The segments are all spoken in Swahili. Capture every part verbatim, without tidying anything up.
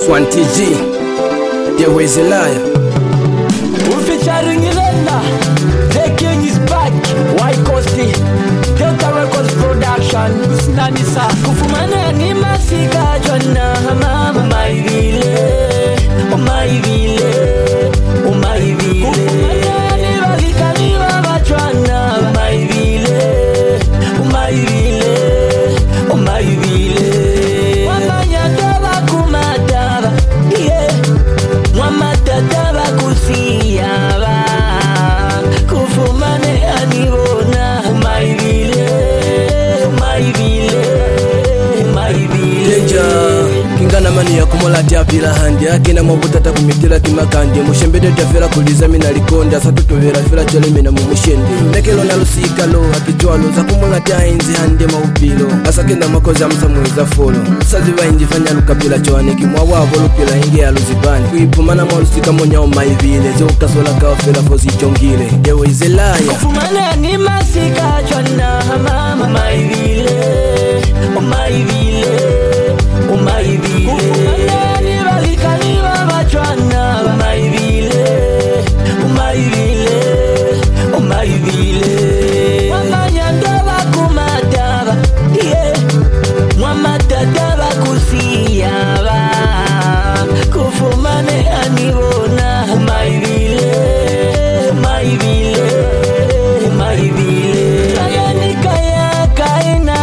Swanty G, there is a liar. We're featuring Elena, the king is back. Why Costi, Delta Records production. Usnanisa, Kufumana ni masika jona mama my vile, oh my vile, oh my vile. Kufumana ni balika ni baba jona my vile, oh my vile, oh my vile. Wamanya taba kumataba, yeah. Wamata taba kusiyaba, kufumane anibona my vile, my vile, my vile. Danger, kingana mani ya kumolati ya pila handi akina mwabutata kumitila kimakandi mushembede tafira kuliza mina likonda satutuvira fila chole mina mumushende nekelo na lusika lo akijwalo za kumolati ya inzi handi maupilo asakenda makoza msamweza folo sazi wa inji fanya lukapila choaniki mwawavo lupila ingi ya luzibani kuipumana mwalusika monyao maivile ze ukasola kao fila fozi chongile yewe izelaya kufumana ni masika chona mama maivile o maivile o maivile kufumana ni balika ni baba chona maivile o maivile o maivile wamanya ndaba kumataba yeah mwamataba kusiyaba kufumane anibona maivile maivile maivile ayanikaya kaina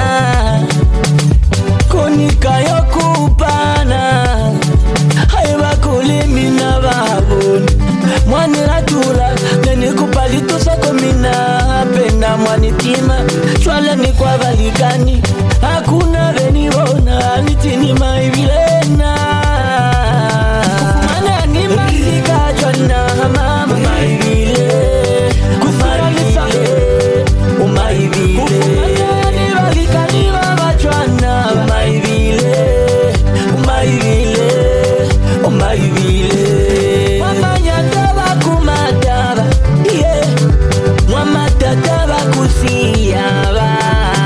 konikayo kupana haiba kulimina baboni mwaniratula nenikupalitusa komina penda mwanitima shwala ni kwa valikani hakuna venibona nitini maivilena kufumana ni masika chona mama maivile kufumana o maivile kufumana ni valikani baba chona maivile o maivile o maivile wamanya taba kumataba yeah mwamata taba kusiyaba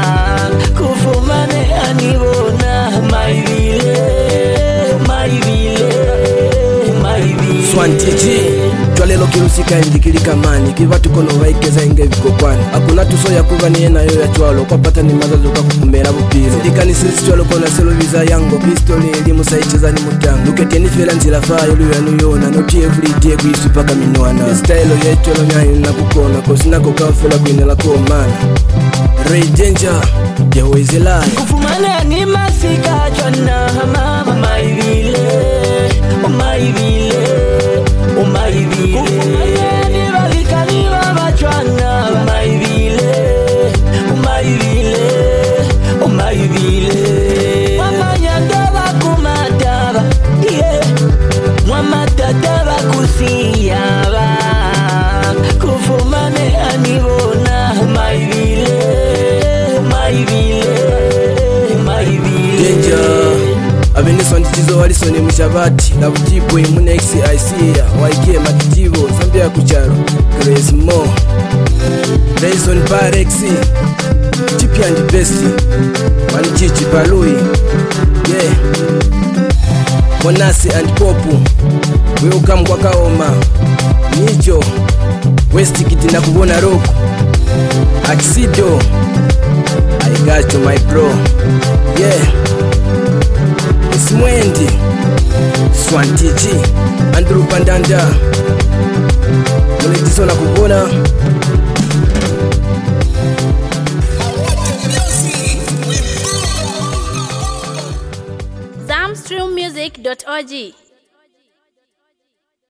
kufumane anibona maivile maivile maivile Swanty G, twalelo kilusika indikilika mani kiva tukono vaikeza inge vikokwani akuna tuso ya kuva niye nayo ya chwalo kwa pata ni mazazo kwa kukumera bupilo sidikani sisi chwalo kona selo viza yango pistoli elimu saicheza ni mutango lukete ni fela nzila fayo luya nuyona noti everyday kuisu paka minuana style ya chwalo nyayo na kukona kosina kokawa fela kuinela kuomana Ray Danger, yewe izelaya kufumana ni masika chona mama maivile o maivile o maivile kufumana ni balika ni baba chona maivile o maivile o maivile wamanya ndaba kumataba yeah mwamata taba kusiyaba kufumane anibona maivile maivile maivile Danger, abene Swanty G walisone mushabati na butipo imune X I C ya waike matitivo sambia kucharo Grace Mo Rayson Parex Chipi and Best Manichichi Palui yeah Monasi and Popu welcome kwa kaoma Nicho West Kiti na kubona roku Axido I got you my bro yeah Ismwendi Swanty G Andrew Pandanda Muletiso na kubona zamstream music dot org